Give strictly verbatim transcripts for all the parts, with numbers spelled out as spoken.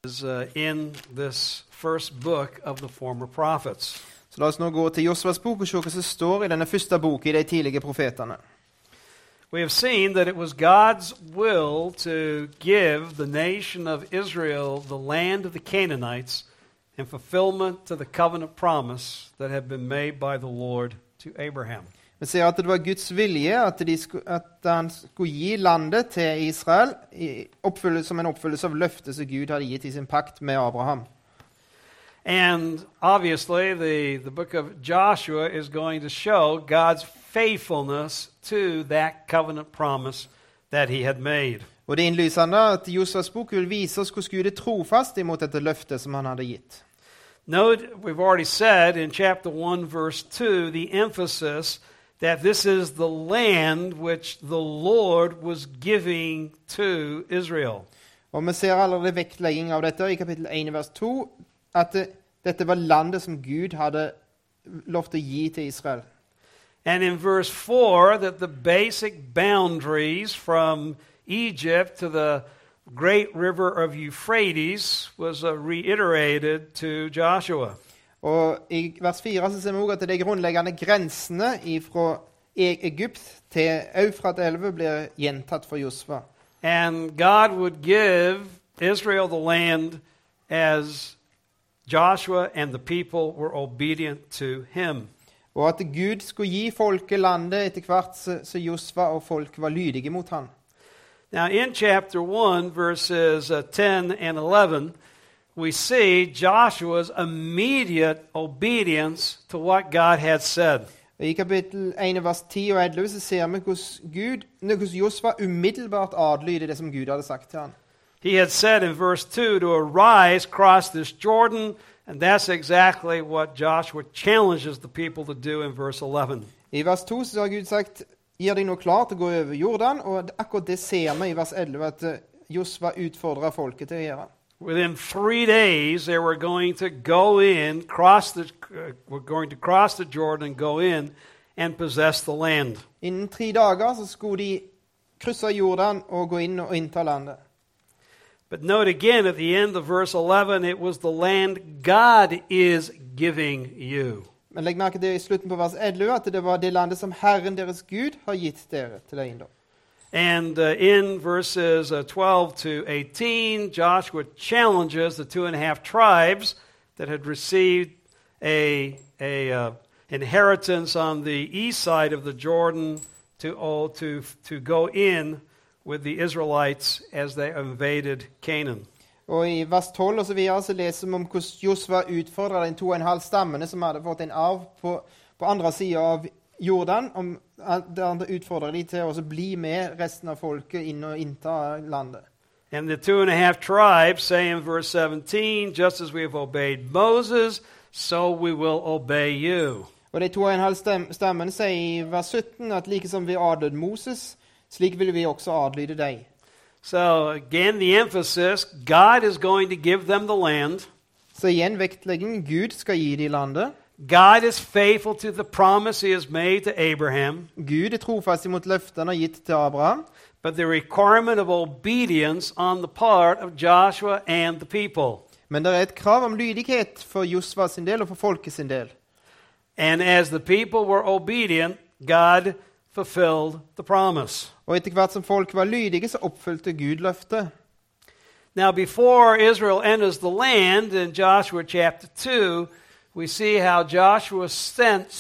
is uh, in this first book of the former prophets. Så la oss nå gå til Josvas bok og se hva som står i denne første boken i de tidlige profetene. We have seen that it was God's will to give the nation of Israel the land of the Canaanites in fulfillment to the covenant promise that had been made by the Lord to Abraham. Vi ser at det var Guds vilje at, de skulle, at han skulle gi landet til Israel i som en oppfyllelse av løftet som Gud hadde gitt i sin pakt med Abraham. And obviously the, the book of Joshua is going to show God's faithfulness to that covenant promise that he had made. Og det er innlysende at Josvas bok vil vise oss hvordan Gud er trofast imot dette løftet som han hadde gitt. Note, we've already said in chapter one, verse two, the emphasis that this is the land which the Lord was giving to Israel. Og vi ser allerede vektlegging av dette i kapittel one, vers to, at det, dette var landet som Gud hadde lovt å gi til Israel. And in verse four, that the basic boundaries from Egypt to the great river of Euphrates was uh, reiterated to Joshua. Og i vers fire så ser vi også at de grunnleggende grensene fra Egypt til Eufrat-elven blir gjentatt for Josva. And God would give Israel the land as Joshua and the people were obedient to him. Og at Gud skulle gi folket landet etter hvert så Josva og folk var lydige mot han. Now in chapter one, verses uh, ten and eleven, we see Joshua's immediate obedience to what God had said. I kapittel one, vers ten og elleve så ser vi hvordan, Gud, hvordan Josva umiddelbart adlyder det som Gud hadde sagt til han. He had said in verse two to arise, cross this Jordan, and that's exactly what Joshua challenges the people to do in verse eleven. I vers to så har Gud sagt, gir deg nå klar til å gå over Jordan, og akkurat det ser vi i vers elleve at Josva utfordrer folket til å gjøre. Within three days, they were going to go in, cross the, uh, were going to cross the Jordan and go in and possess the land. Innen tre dager så skulle de krysse Jordan og gå inn og innta landet. But note again at the end of verse eleven, it was the land God is giving you. Men legg merke til i slutten på vers elleve at det var det landet som Herren deres Gud har gitt dere til eiendom. And uh, in verses uh, twelve to eighteen, Joshua challenges the two and a half tribes that had received a, a uh, inheritance on the east side of the Jordan to, oh, to, to go in with the Israelites as they invaded Canaan. Og i vers tolv og så videre så leser vi om hvordan Josva utfordret de to og en halv stammene som hadde fått en arv på, på andre siden av Jordan, om, der han utfordret de til å bli med resten av folket inn og innta landet. And the two and a half tribes say in verse seventeen, just as we have obeyed Moses, so we will obey you. Og de to og en halv stammene sier i vers sytten at like som vi adlød Moses, slik vil vi også adlyde deg. So again, the emphasis, God is going to give them the land. Så igjen vektlegging, Gud skal gi de landet. God is faithful to the promise he has made to Abraham. Gud er trofast imot løftene han har gitt til Abraham. But the requirement of obedience on the part of Joshua and the people. Men det er et krav om lydighet for Josva sin del og for folket sin del. And as the people were obedient, God fulfilled the promise. Og etter hvert som folk var lydige, så oppfylte Gud løftet. Now before Israel enters the land in Joshua chapter two, we see how Joshua sent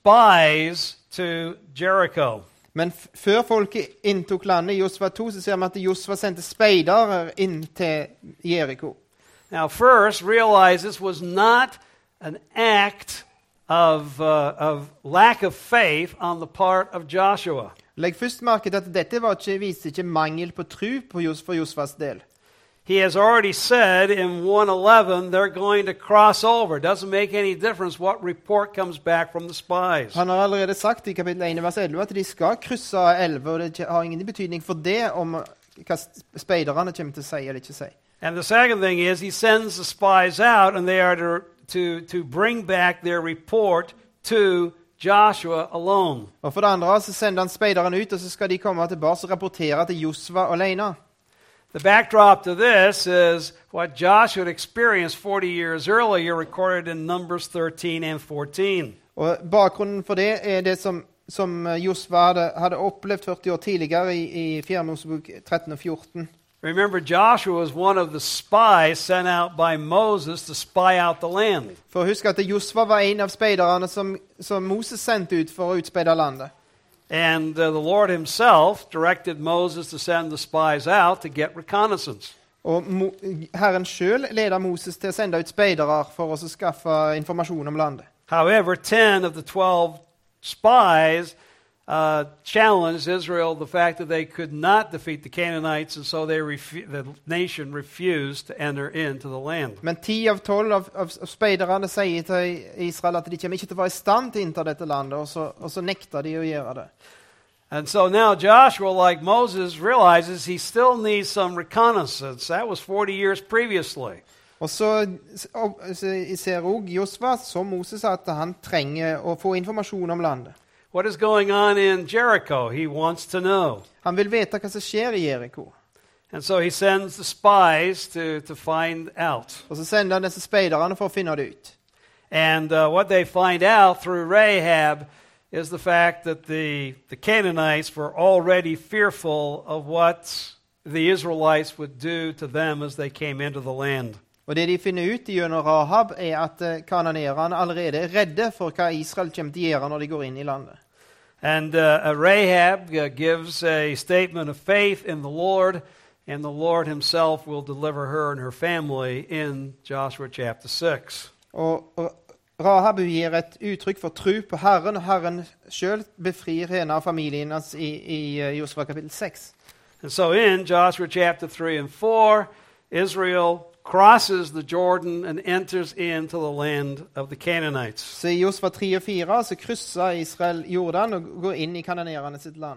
spies to Jericho. Men f- før folket inntok landet i Josva to, så ser vi at Josva sendte speidere inn til Jericho. Now first, realize this was not an act of, uh, of lack of faith on the part of Joshua. Legg først merke til at dette var ikke, viste ikke mangel på tro på Jos, for Josvas del. He has already said in one eleven they're going to cross over. It doesn't make any difference what report comes back from the spies. Han har allerede sagt i kapittel one, vers elleve at de skal krysse elva, og det har ingen betydning for det om hva speiderne kommer til å si eller ikke si. And the second thing is he sends the spies out and they are to, to, to bring back their report to Joshua alone. Og for det andre så sender han speiderne ut, og så skal de komme tilbake og rapportere til Josva alene. The backdrop to this is what Joshua had experienced forty years earlier, recorded in Numbers thirteen and fourteen. Og bakgrunnen for det er det som, som Josva hadde, hadde opplevd førti år tidligere i, i fjerde Mosebok tretten og fjorten. Remember, Joshua was one of the spies sent out by Moses to spy out the land. For husk at Josva var en av speiderne som, som Moses sendte ut for å utspeide landet. And uh, the Lord himself directed Moses to send the spies out to get reconnaissance. Og Mo, Herren selv leder Moses til å sende ut speidere for å skaffe informasjon om landet. However, ten of the twelve spies uh, challenged Israel the fact that they could not defeat the Canaanites, and so they refu- the nation refused to enter into the land. Men ti av tolv av, av, av speiderne sier til Israel at de kommer ikke til å være i stand til å innta dette landet, og så, og så nekter de å gjøre det. And so now Joshua, like Moses, realizes he still needs some reconnaissance. That was forty years previously. Og så ser også Josva, som Moses, at han trenger å få informasjon om landet. What is going on in Jericho? He wants to know. Han vil vite hva som skjer i Jericho. And so he sends the spies to, to find out. Og så sender han disse speiderne for å finne det ut. And uh, what they find out through Rahab is the fact that the, the Canaanites were already fearful of what the Israelites would do to them as they came into the land. Og det de finner ut gjennom Rahab, er at kananerene allerede er redde for hva Israel kommer til å gjøre når de går inn i landet. And uh, Rahab uh, gives a statement of faith in the Lord, and the Lord himself will deliver her and her family in Joshua chapter six. Og, og Rahab gir et uttrykk for tro på Herren, og Herren selv befrir henne og familien hans i, i Josva kapittel seks. And so in Joshua chapter three and four, Israel crosses the Jordan and enters into the land of the Canaanites. Så i Josva tre og fire så krysser Israel Jordan og går inn i kananerene sitt land.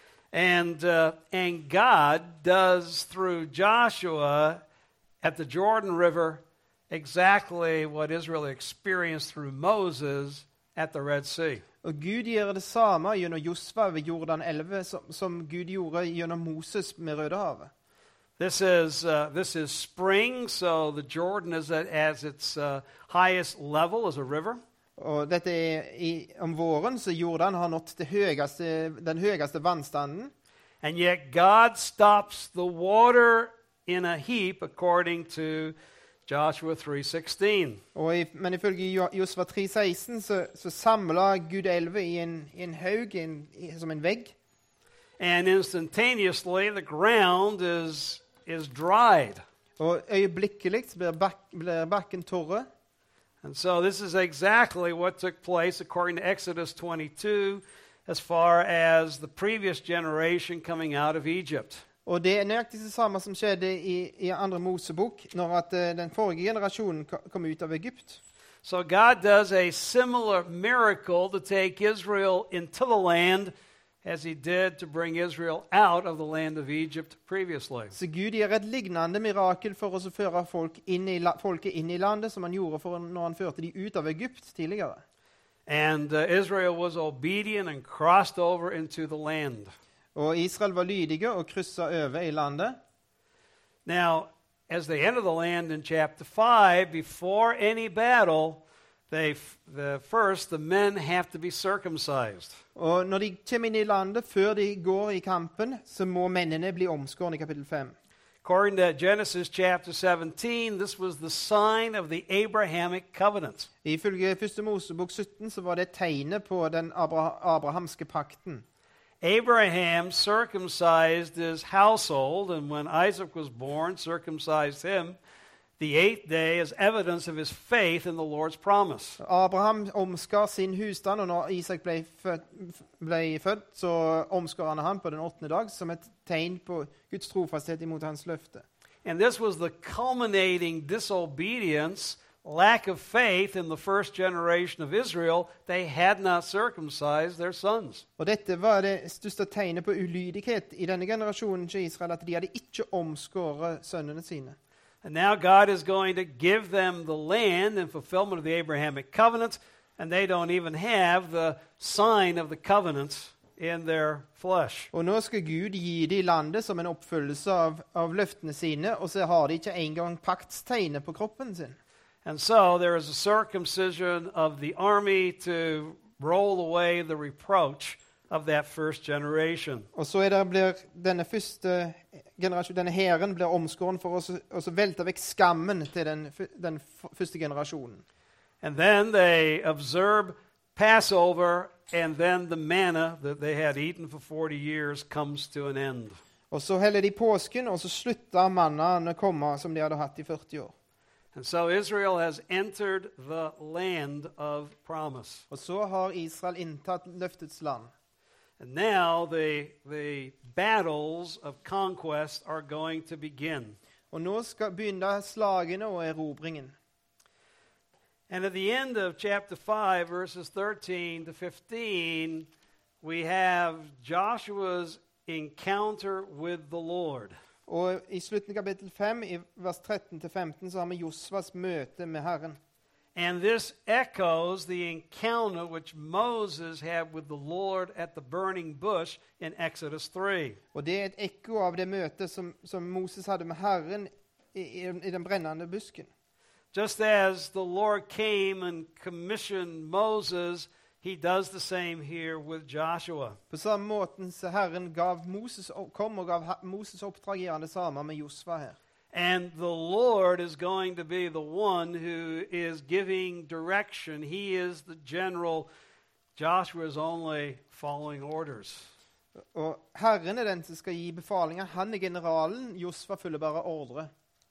And, uh, and God does through Joshua at the Jordan River exactly what Israel experienced through Moses at the Red Sea. Og Gud gjør det samme gjennom Josva ved Jordan elleve som, som Gud gjorde gjennom Moses med Rødehavet. This is uh, this is spring, so the Jordan is at as its uh, highest level as a river. Og dette er i, om våren, så Jordan har nått det høyeste, den høyeste vannstanden. And yet God stops the water in a heap according to Joshua three sixteen. Og i, men ifølge Josva tre seksten så, så samler Gud elva i en, i en haug, en, i, som en vegg. And instantaneously the ground is is dried. Og øyeblikkelig blir, bak, blir bakken tørre. And so this is exactly what took place according to Exodus twenty-two as far as the previous generation coming out of Egypt. Og det er nøyaktig det samme som skjedde i, i andre Mosebok, når at, uh, den forrige generasjonen kom ut av Egypt. So God does a similar miracle to take Israel into the land as he did to bring Israel out of the land of Egypt previously. Så Gud gjør et lignende mirakel for oss å føre folk inn i, folket inn i landet, som han gjorde for når han førte de ut av Egypt tidligere. And uh, Israel was obedient and crossed over into the land. Og Israel var lydige og krysset over i landet. Now, as they enter the land in chapter five, before any battle, they the first the men have to be circumcised. Og når de kommer inn i landet, før de går i kampen, så må mennene bli omskåret i kapittel fem. According to Genesis chapter seventeen, this was the sign of the Abrahamic covenant. Ifølge første Mosebok sytten så var det tegnet på den Abra- abrahamske pakten. Abraham circumcised his household, and when Isaac was born, circumcised him the eighth day as evidence of his faith in the Lord's promise. Abraham omskar sin husstand, og når Isak ble født, ble født så omskar han han på den åttende dag som et tegn på Guds trofasthet imot hans løfte. And this was the culminating disobedience, lack of faith in the first generation of Israel. They had not circumcised their sons. Og dette var det største tegnet på ulydighet i denne generasjonen til Israel, at de hadde ikke omskåret sønnene sine. And now God is going to give them the land in fulfillment of the Abrahamic covenant, and they don't even have the sign of the covenant in their flesh. Og nå skal Gud gi dem landet som en oppfyllelse av, av løftene sine, og så har de ikke engang paktstegnet på kroppen sin. And so there is a circumcision of the army to roll away the reproach of that first generation. Og så er det, blir denne første generasjon, denne hæren blir omskåren for å så- å så velte vekk skammen til den, f- den f- første generasjonen. And then they observe Passover, and then the manna that they had eaten for forty years comes to an end. Og så heller de påsken, og så slutter mannaen å komme som de hadde hatt i førti år. And so Israel has entered the land of promise. Og så har Israel inntatt løftets land. And now the, the battles of conquest are going to begin. Og nå skal begynne slagene og erobringen. And at the end of chapter five, verses thirteen to fifteen, we have Joshua's encounter with the Lord. Og i slutten av kapittel fem, i vers tretten til femten, så har vi Josvas møte med Herren. And this echoes the encounter which Moses had with the Lord at the burning bush in Exodus three. Og det er et ekko av det møtet som, som Moses hadde med Herren i, i, i den brennende busken. Just as the Lord came and commissioned Moses, he does the same here with Joshua. På samme måten så Herren gav Moses, kom og gav Moses oppdrag, gjør han det samme med Josva her. And the Lord is going to be the one who is giving direction. He is the general. Joshua is only following orders. Og Herren er den som skal gi befalinger. Han er generalen, Josva følger bare ordre.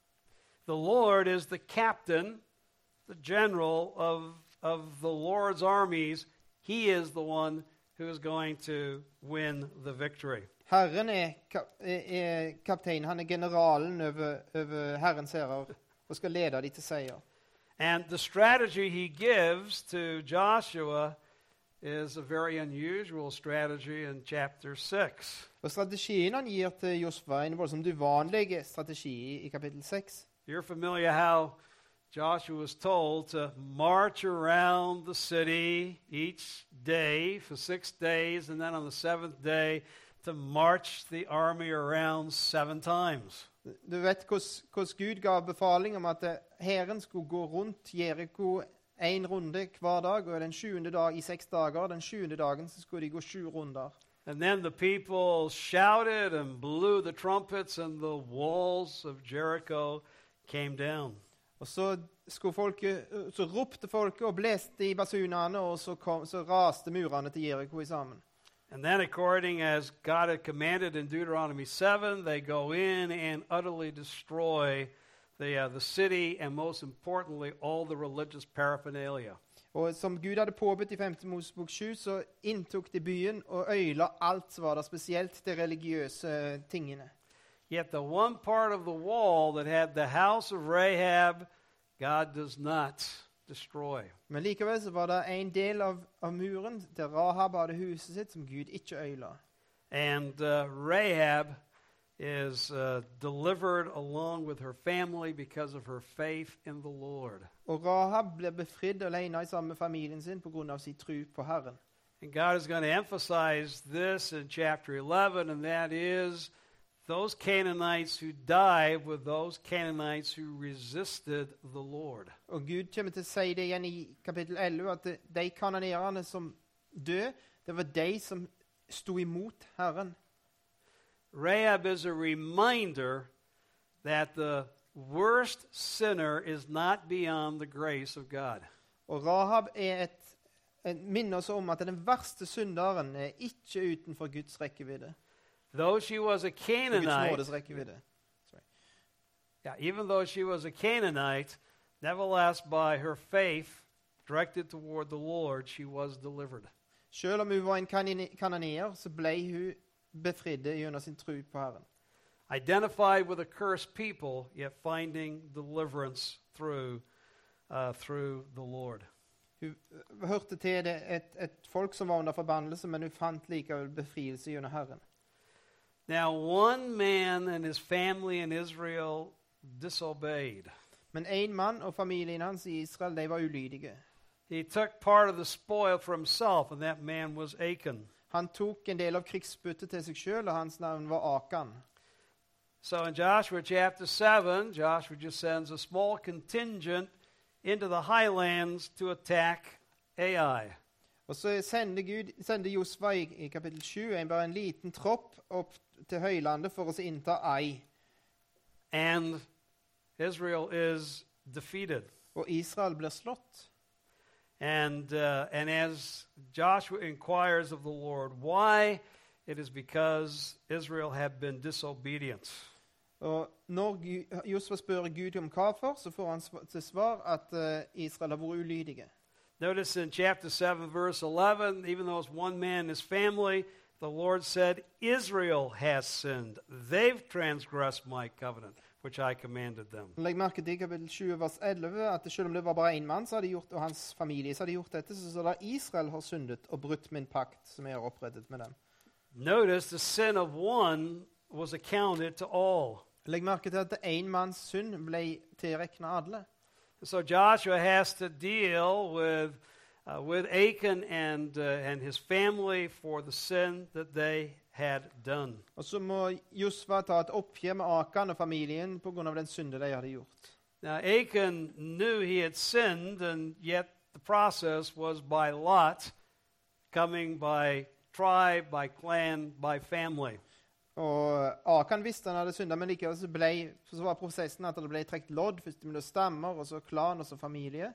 The Lord is the captain, the general of, of the Lord's armies. He is the one who is going to win the victory. Herren er, kap er, er kaptein, han er generalen over, over Herrens herrer og skal lede de til seier. And the strategy he gives to Joshua is a very unusual strategy in chapter six. Og strategien han gir til Josva er en voldsomt uvanlig strategi i kapittel seks. You're familiar how Joshua was told to march around the city each day for six days, and then on the seventh day to march the army around seven times. Du vet hvordan Gud gav befaling om at hæren skulle gå rundt Jericho en runde hver dag, og den sjuende dag i seks dager, den sjuende dagen så skulle de gå sju runder. And then the people shouted and blew the trumpets, and the walls of Jericho came down. Og så, skulle folket, så ropte folket og blæste i basunene, og så, kom, så raste murene til Jericho i sammen. And then, according as God had commanded in Deuteronomy seven, they go in and utterly destroy the, uh, the city, and most importantly, all the religious paraphernalia. Og som Gud hadde påbudt i femte Mosebok sju, så inntok de byen og øyla alt som var der, spesielt de religiøse tingene. Yet the one part of the wall that had the house of Rahab, God does not destroy. Men likevel så var det en del av, av muren der Rahab hadde huset sitt som Gud ikke øyla. And uh, Rahab is uh, delivered along with her family because of her faith in the Lord. Og Rahab ble befridd alene i sammen med familien sin på grunn av sin tro på Herren. And God is going to emphasize this in chapter eleven, and that is those Canaanites who died were those Canaanites who resisted the Lord. Og Gud kommer til å si det igjen i kapittel elleve, at de kananerene som døde, det var de som stod imot Herren. Rahab is a reminder that the worst sinner is not beyond the grace of God. Og Rahab er et, et minne oss om at den verste synderen er ikke utenfor Guds rekkevidde. Though she was a Guds Canaanite, nådes rekkevidde. Sorry. yeah, even though she was a Canaanite, nevertheless by her faith directed toward the Lord, she was delivered. Selv om hun var en kanine- kananeer, så ble hun befridd gjennom sin tro på Herren. Identified with a cursed people, yet finding deliverance through, uh, through the Lord. Hun uh, hørte til det et, et folk som var under forbannelse, men hun fant likevel befrielse gjennom Herren. Now, one man and his family in Israel disobeyed. Men en mann og familien hans i Israel, de var ulydige. He took part of the spoil for himself, and that man was Achan. Han tok en del av krigsbyttet til seg sjøl, og hans navn var Akan. So in Joshua chapter seven, Joshua just sends a small contingent into the highlands to attack Ai. Og så sender, Gud, sender Josva i, i kapittel sju en, bare en liten tropp opp til høylandet for å innta Ai. And Israel is defeated. Og Israel blir slått. And, uh, and as Joshua inquires of the Lord why, it is because Israel had been disobedient. Og når Gud, Josva spør Gud om hva for, så får han sv- til svar at uh, Israel har vært ulydige. Notice in chapter seven, verse eleven, even though it's one man and his family, the Lord said, Israel has sinned. They've transgressed my covenant, which I commanded them. Legg merke til kapittel sju, vers elleve, at selv om det var bare én mann så hadde gjort, og hans familie så hadde gjort dette, så står det at Israel har syndet og brutt min pakt som jeg har opprettet med dem. Notice the sin of one was accounted to all. Legg merke til at én manns synd ble tilregnet alle. So Joshua has to deal with, uh, with Achan and, uh, and his family for the sin that they had done. Og så må Josva ta et oppgjør med Akan og familien på grunn av den synde de hadde gjort. Now Achan knew he had sinned, and yet the process was by lot, coming by tribe, by clan, by family. Og Akan visste han hadde syndet, men likevel så, ble, så var prosessen at det ble trekt lodd, først mellom stammer, og så klan, og så familie.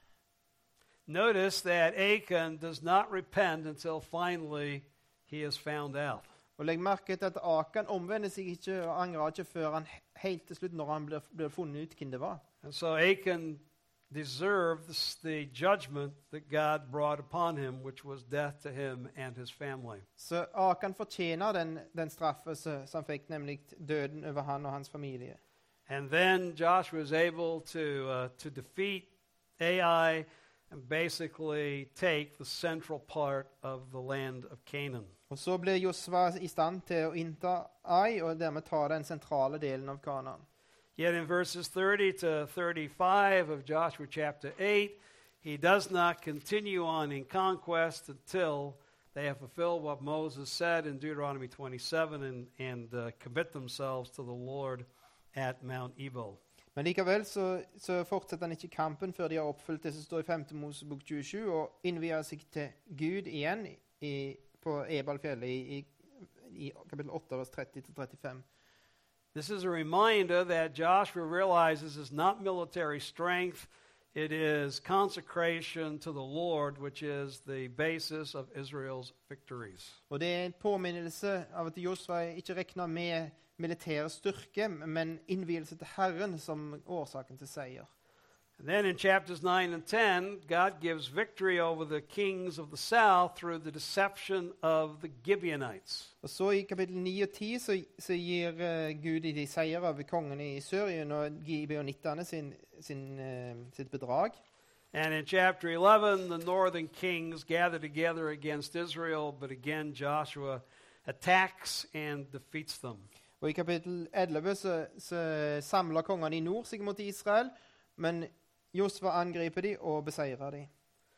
Notice that Achan does not repent until finally he is found out. Og legg merke til at Akan omvender seg ikke og angrer ikke før han helt til slutt når han blir, blir funnet ut hvem det var. And so Achan deserved the, the judgment that God brought upon him, which was death to him and his family. Så Akan fortjener den, den straffe som han fikk, nemlig døden over han og hans familie. And then Joshua is able to, uh, to defeat Ai and basically take the central part of the land of Canaan. Og så ble Josva i stand til å innta Ai, og dermed ta den sentrale delen av Kanaan. Yet in verses thirty to thirty-five of Joshua chapter eight, he does not continue on in conquest until they have fulfilled what Moses said in Deuteronomy twenty-seven and, and uh, commit themselves to the Lord at Mount Ebal. Men likevel så, så fortsetter han ikke kampen før de har oppfylt det som står i femte Mosebok tjuesju, og innvier seg til Gud igjen i, på Ebalfjellet i, i, i kapittel åtte, vers tretti til trettifem. This is a reminder that Joshua realizes is not military strength, it is consecration to the Lord, which is the basis of Israel's victories. Og det er en påminnelse av at Josva ikke regner med militær styrke, men innvielse til Herren som årsaken til seier. And then in chapters nine and ten, God gives victory over the kings of the south through the deception of the Gibeonites. Og så i kapittel ni og ti så, så gir uh, Gud i de seier over kongene i Syrien og gibeonittene sin, sin, uh, sitt bedrag. And in chapter eleven, the northern kings gather together against Israel, but again Joshua attacks and defeats them. Og i kapittel elleve så, så samler kongene i nord seg mot Israel, men Josva angriper de og beseirer de.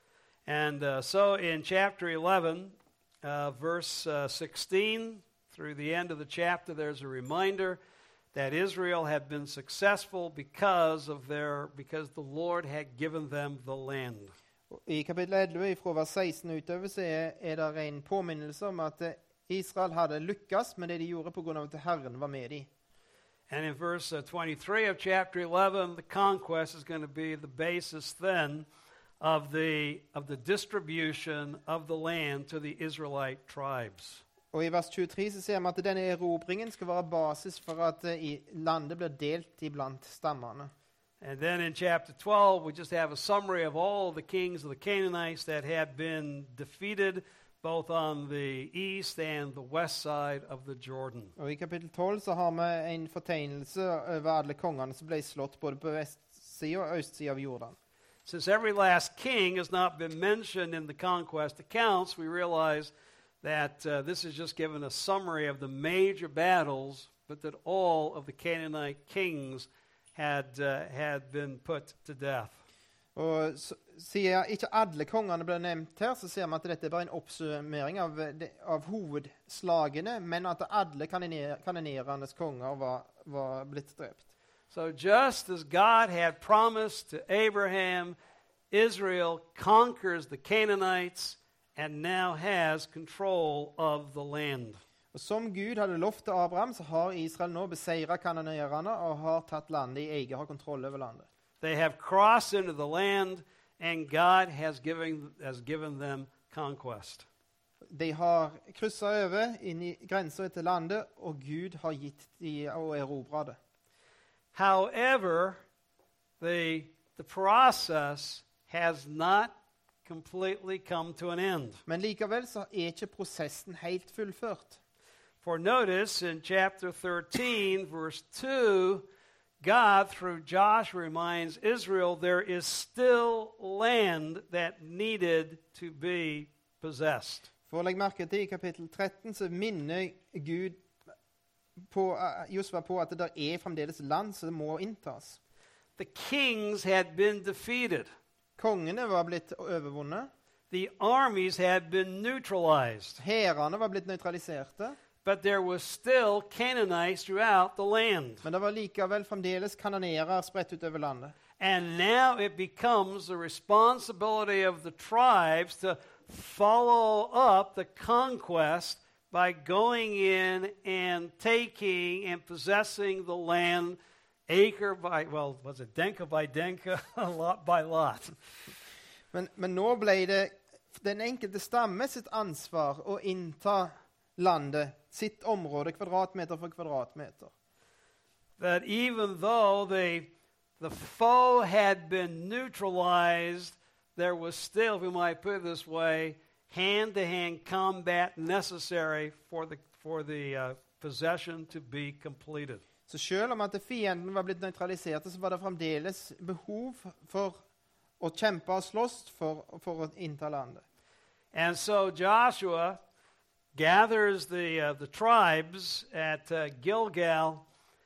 And uh, so in chapter eleven, uh, verse uh, sixteen, through the end of the chapter, there's a reminder that Israel had been successful because of their because the Lord had given them the land. I kapittel elleve, fra vers seksten utover, så er, er det en påminnelse om at Israel hadde lykkes med det de gjorde på grunn av at Herren var med dem. And in verse uh, twenty-three of chapter eleven, the conquest is going to be the basis then of the of the distribution of the land to the Israelite tribes. Og i vers tjuetre så ser vi at denne erobringen skal være basis for at uh, landet blir delt iblant stammene. And then in chapter twelve, we just have a summary of all the kings of the Canaanites that had been defeated both on the east and the west side of the Jordan. Og i kapittel tolv så har vi en fortegnelse over alle kongene som ble slått både på vestsida og østsida av Jordan. Since every last king has not been mentioned in the conquest accounts, we realize that uh, this is just given a summary of the major battles, but that all of the Canaanite kings had uh, had been put to death. Og så, sier ikke alle kongene ble nevnt her, så ser vi at dette er bare en oppsummering av, de, av hovedslagene, men at alle kaniner, kanonerenes konger var, var blitt drept. So just as God had promised to Abraham, Israel conquers the Canaanites and now has control of the land. Og som Gud hadde lovt til Abraham, så har Israel nå beseiret kanonerene og har tatt landet i eget, har kontroll over landet. They have crossed into the land, and God has given, has given them conquest. De har krysset over inn i grenser til landet, og Gud har gitt de å erobre det. However, the, the process has not completely come to an end. Men likevel så er ikke prosessen helt fullført. For notice in chapter thirteen, verse two, God, through Joshua, reminds Israel there is still land that needed to be possessed. For å legge merke til i kapittel tretten så minner Gud på, uh, Josva på at det der er fremdeles land som må inntas. The kings had been defeated. Kongene var blitt overvunnet. The armies had been neutralized. Hærene var blitt nøytraliserte. But there was still Canaanites throughout the land. Men det var likevel fremdeles kanonerer spredt ut over landet. And now it becomes the responsibility of the tribes to follow up the conquest by going in and taking and possessing the land acre by, well, was it denka by denka, lot by lot. Men, men nå ble det den enkelte stamme sitt ansvar å innta landet, sitt område, kvadratmeter for kvadratmeter. That even though they, the foe had been neutralized, there was still, if we might put it this way, hand-to-hand combat necessary for the, for the uh, possession to be completed. Så selv om at fienden var blitt nøytralisert, så var det fremdeles behov for å kjempe og slåss for, for å innta landet. And so Joshua gathers the uh, the tribes at uh, Gilgal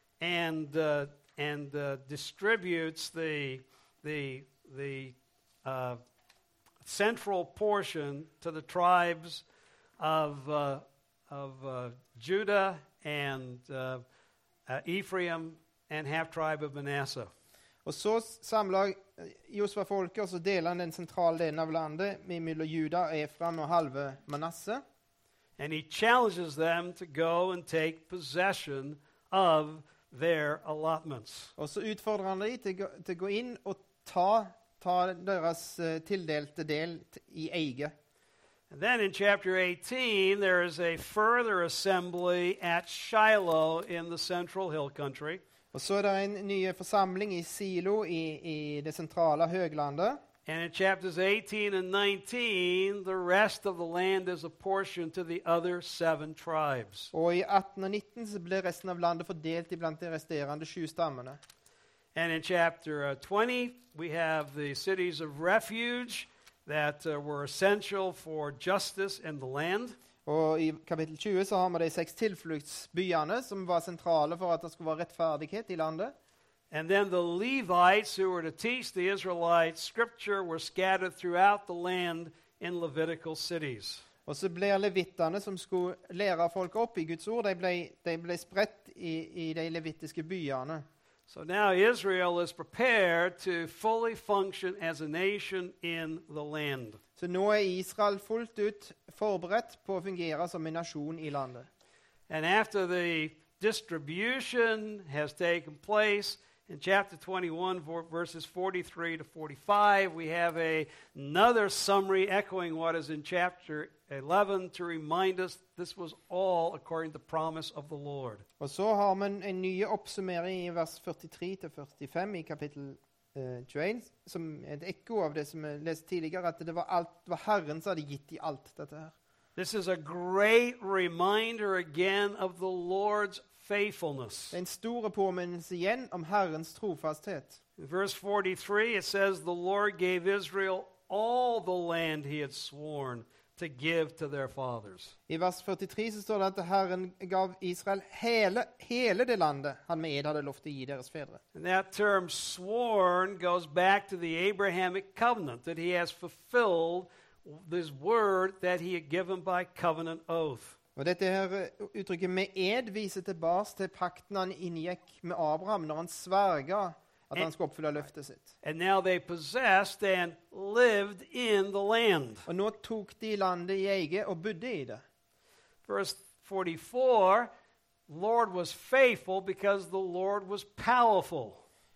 and uh, and uh, distributes the the the uh, central portion to the tribes of uh, of uh, Judah and uh, uh, Ephraim and half tribe of Manasseh. Og så samler Josva folket, og så deler han den sentrale delen av landet mellom Juda, Efraim og halve Manasseh. And he challenges them to go and take possession of their allotments. Og så utfordrer han dem til, til å gå inn og ta, ta deres uh, tildelte del i eget. And then in chapter eighteen, there is a further assembly at Shiloh in the central hill country. Og så er det en ny forsamling i Silo i, i det sentrale høglandet. And in chapters eighteen and nineteen, the rest of the land is apportioned to the other seven tribes. Og i atten og nitten så ble resten av landet fordelt iblant de resterende sju stammene. And in chapter uh, twenty, we have the cities of refuge that uh, were essential for justice in the land. Og i kapittel tjue så har vi de seks tilfluktsbyene som var sentrale for at det skulle være rettferdighet i landet. And then the Levites who were to teach the Israelites scripture were scattered throughout the land in Levitical cities. Og så ble levittene som skulle lære folk opp i Guds ord, de ble, de ble spredt i, i de levitiske byene. So now Israel is prepared to fully function as a nation in the land. Så nå er Israel fullt ut forberedt på å fungere som en nasjon i landet. And after the distribution has taken place, in chapter twenty-one, verses forty-three to forty-five, we have a, another summary echoing what is in chapter eleven to remind us this was all according to the promise of the Lord. Og så har vi en, en ny oppsummering i vers førtitre til førtifem i kapittel uh, tjueen, som er et ekko av det som vi leste tidligere, at det var, alt, det var Herren som hadde gitt i alt dette her. This is a great reminder again of the Lord's faithfulness. Det er en stor påminnelse igjen om Herrens trofasthet. In verse forty-three, it says, "The Lord gave Israel all the land he had sworn to give to their fathers. I vers førtitre så står det at Herren gav Israel hele, hele det landet han med ed hadde lovt å gi deres fedre. And that term sworn goes back to the Abrahamic covenant, that he has fulfilled this word that he had given by covenant oath. Og dette her uttrykket med ed viser tilbake til pakten han inngikk med Abraham når han sverga at han skulle oppfylle løftet sitt. And now they possessed and lived in the land. Og nå tok de landet i eget og bodde i det. Verse forty-four, Lord was faithful because the Lord was powerful.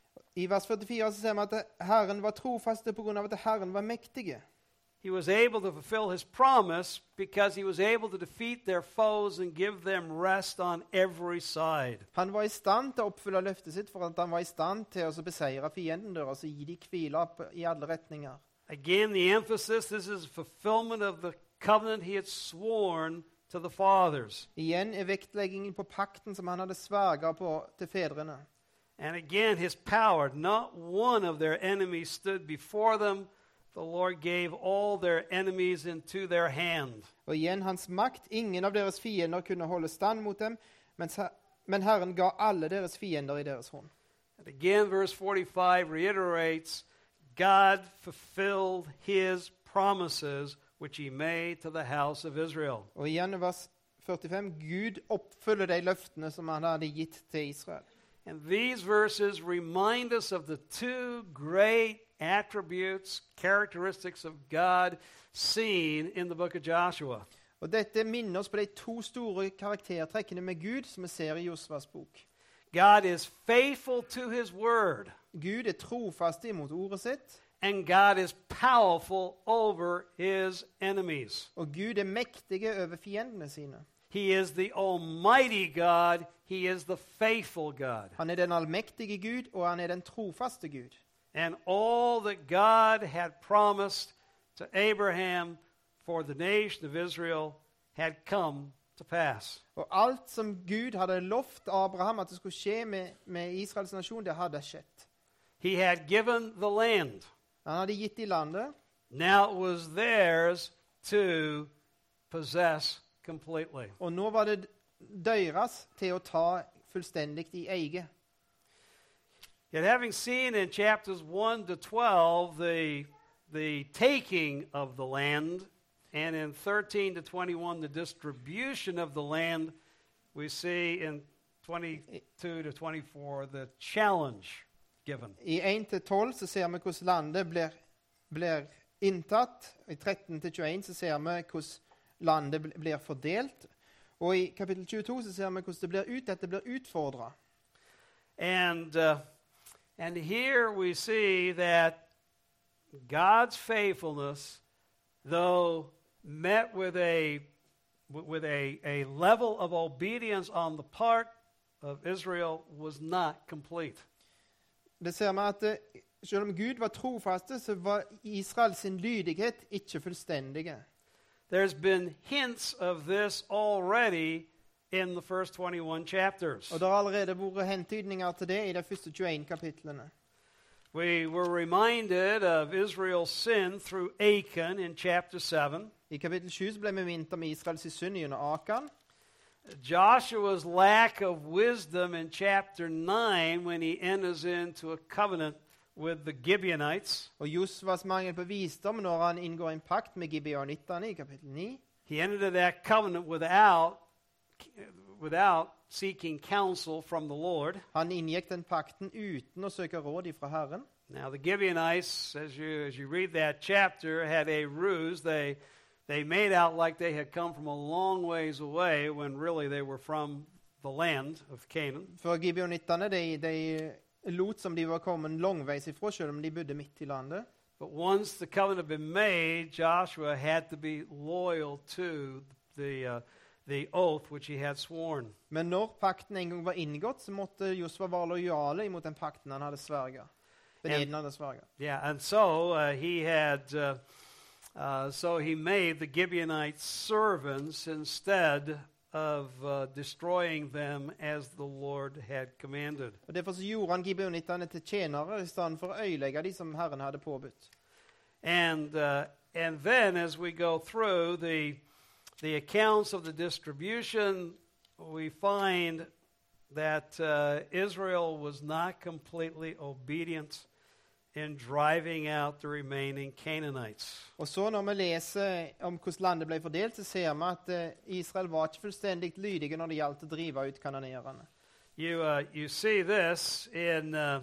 I vers førtifire så ser vi at Herren var trofaste på grunn av at Herren var mektige. He was able to fulfill his promise because he was able to defeat their foes and give them rest on every side. Han var i stand til å oppfylle løftet sitt for at han var i stand til å beseire fienden deres og gi de hvile i alle retninger. Again, the emphasis, this is fulfillment of the covenant he had sworn to the fathers. Igjen er vektleggingen på pakten som han hadde sverga på til fedrene. And again, his power, not one of their enemies stood before them. The Lord gave all their enemies into their hand. Og igjen hans makt, ingen av deres fiender kunne holde stand mot dem, mens her, men Herren ga alle deres fiender i deres hånd. And again, verse forty-five reiterates, God fulfilled his promises which he made to the house of Israel. Og igjen i vers førtifem, Gud oppfyller de løftene som han hadde gitt til Israel. And these verses remind us of the two great attributes, characteristics of God seen in the book of Joshua. Og dette minner oss på de to store karaktertrekkene med Gud som vi ser i Josvas bok. God is faithful to his word. Gud er trofast imot ordet sitt. And God is powerful over his enemies. Og Gud er mektige over fiendene sine. He is the almighty God. He is the faithful God. Han er den allmektige Gud, og han er den trofaste Gud. And all that God had promised to Abraham for the nation of Israel had come to pass. Og alt som Gud hadde lovt Abraham at det skulle skje med, med Israels nasjon, det hadde skjedd. He had given the land. Han hadde gitt i landet. Now it was theirs to possess completely. Og nå var det deres til å ta fullstendig i eget. Yet having seen in chapters one to twelve the, the taking of the land, and in thirteen to twenty-one the distribution of the land, we see in twenty-two to twenty-four the challenge given. I one til tolv så ser vi hvordan landet blir, blir inntatt. I tretten til tjueen så ser vi hvordan landet blir fordelt. Og i kapittel tjueto så ser vi hvordan det blir ut, dette blir utfordret. And, uh, and here we see that God's faithfulness, though met with a, with a, a level of obedience on the part of Israel, was not complete. Det ser vi at uh, selv om Gud var trofaste, så var Israels lydighet ikke fullstendige. There's been hints of this already in the first twenty-one chapters. Og det har allerede vært hentydninger til det i de første tjueen kapitlene. We were reminded of Israel's sin through Achan in chapter seven. I kapittel sju ble vi minnet om Israels synd gjennom Akan. Joshua's lack of wisdom in chapter nine when he enters into a covenant with the Gibeonites. Og Josvas mangel på visdom når han inngår en pakt med Gibeonittene i kapittel ni. He entered into that covenant without, without seeking counsel from the Lord. Han inngikk den pakten uten å søke råd fra Herren. Now the Gibeonites, as you, as you read that chapter, had a ruse. They, they made out like they had come from a long ways away when really they were from the land of Canaan. For Gibeonittene, de, de lot som de var kommet langveis ifra, selv om de bodde midt i landet. But once the covenant had been made, Joshua had to be loyal to the, uh, the oath which he had sworn. Men når pakten en gang var inngått, så måtte Josva være lojale imot den pakten han hadde sverget. Den And- eden han hadde sverget. Yeah, and so uh, he had, uh, uh, so he made the Gibeonites servants instead of uh, destroying them as the Lord had commanded. Og derfor så gjorde han Gibeonittene til tjenere i stedet for å øyelegge de som Herren hadde påbudt. And uh, and then as we go through the, the accounts of the distribution, we find that uh, Israel was not completely obedient in driving out the remaining Canaanites. Og så når vi leser om hvordan landet ble fordelt, så ser vi at eh, Israel var ikke fullstendig lydige når det gjaldt å drive ut kananerene. You, uh, you see this in, uh,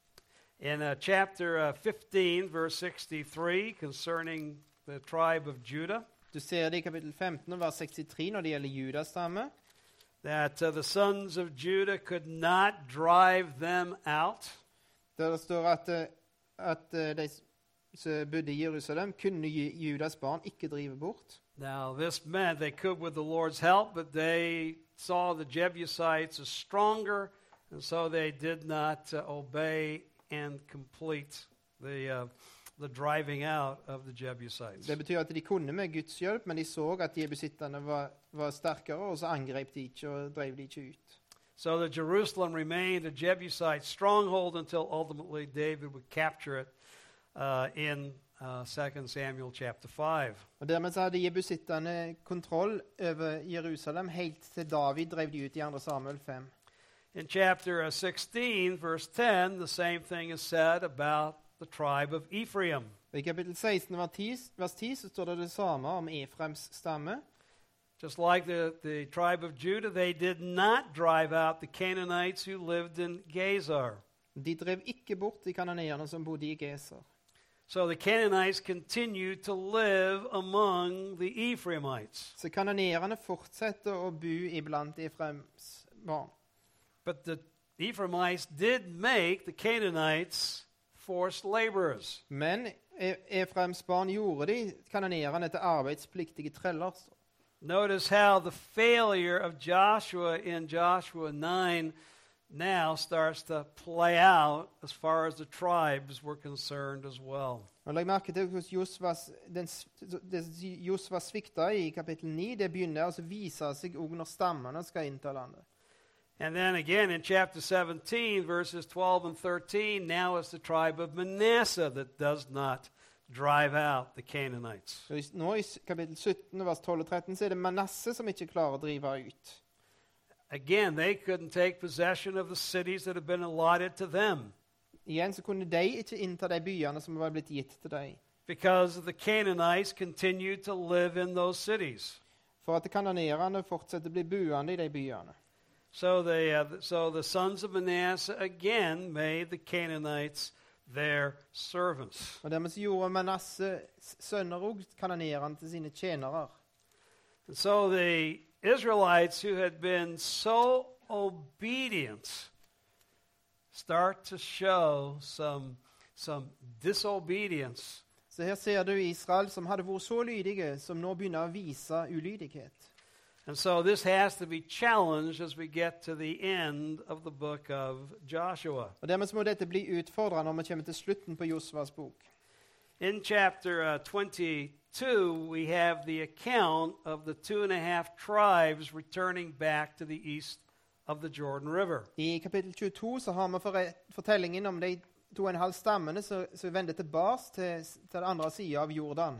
in uh, chapter uh, fifteen, verse sixty-three, concerning the tribe of Judah, Du ser det i kapittel femten, vers sekstitre, når det gjelder Judas stamme, that uh, the sons of Judah could not drive them out. der det står at, eh, at eh, de som bodde i Jerusalem, kunne Ju- Judas barn ikke drive bort. Now, this meant they could with the Lord's help, but they saw the Jebusites as stronger, and so they did not uh, obey and complete the, uh, the driving out of the Jebusites. Det betyr at de kunne med Guds hjelp, men de så at jebusittene var, var sterkere, og så angrep de ikke og drev de ikke ut. So that Jerusalem remained a Jebusite stronghold until ultimately David would capture it uh, in uh, Second Samuel chapter five. Og dermed så hadde jebusittene kontroll over Jerusalem helt til David drev de ut i andre Samuel fem. In chapter uh, sixteen, verse ten, the same thing is said about the tribe of Ephraim. Og I kapittel seksten, vers ti, vers ti så står det det samme om Efraims stamme. Just like the, the tribe of Judah, they did not drive out the Canaanites who lived in Gezer. De drev ikke bort de kananeerne som bodde i Geser. So the Canaanites continued to live among the Ephraimites. Så kananeerne fortsetter å bo iblant Efraims barn. But the Ephraimites did make the Canaanites forced laborers. Men E- Efraims barn gjorde de kananeerne til arbeidspliktige treller. Notice how the failure of Joshua in Joshua nine now starts to play out as far as the tribes were concerned as well. Og Legg merke til hvordan Josvas, den, s- det Josva svikta i kapittel ni. Det begynner altså å vise seg også når stammene skal innta landet. And then again in chapter seventeen, verses twelve and thirteen, now it's the tribe of Manasseh that does not drive out the Canaanites. Så i- Nå i s- kapittel sytten, vers tolv og tretten, så er det Manasse som ikke klarer å drive ut. Again, they couldn't take possession of the cities that had been allotted to them Igjen så kunne de ikke innta de byene som var blitt gitt til dem. because the Canaanites continued to live in those cities. For at kananerene fortsetter å bli buende i de byene. So, they, uh, so the sons of Manasseh again made the Canaanites their servants. Og dermed så gjorde Manasse sønner og kananerene til sine tjenere. And so the Israelites who had been so obedient start to show some, some disobedience. Så her ser du Israel som hadde vært så lydige, som nå begynner å vise ulydighet. And so this has to be challenged as we get to the end of the book of Joshua. Og dermed så må dette bli utfordrende når vi kommer til slutten på Josvas bok. In chapter uh, twenty-two, we have the account of the two and a half tribes returning back to the east of the Jordan River. I kapittel tjueto så har vi forre- fortellingen om de to og en halv stammene som, som vender tilbake til, til den andre siden av Jordan.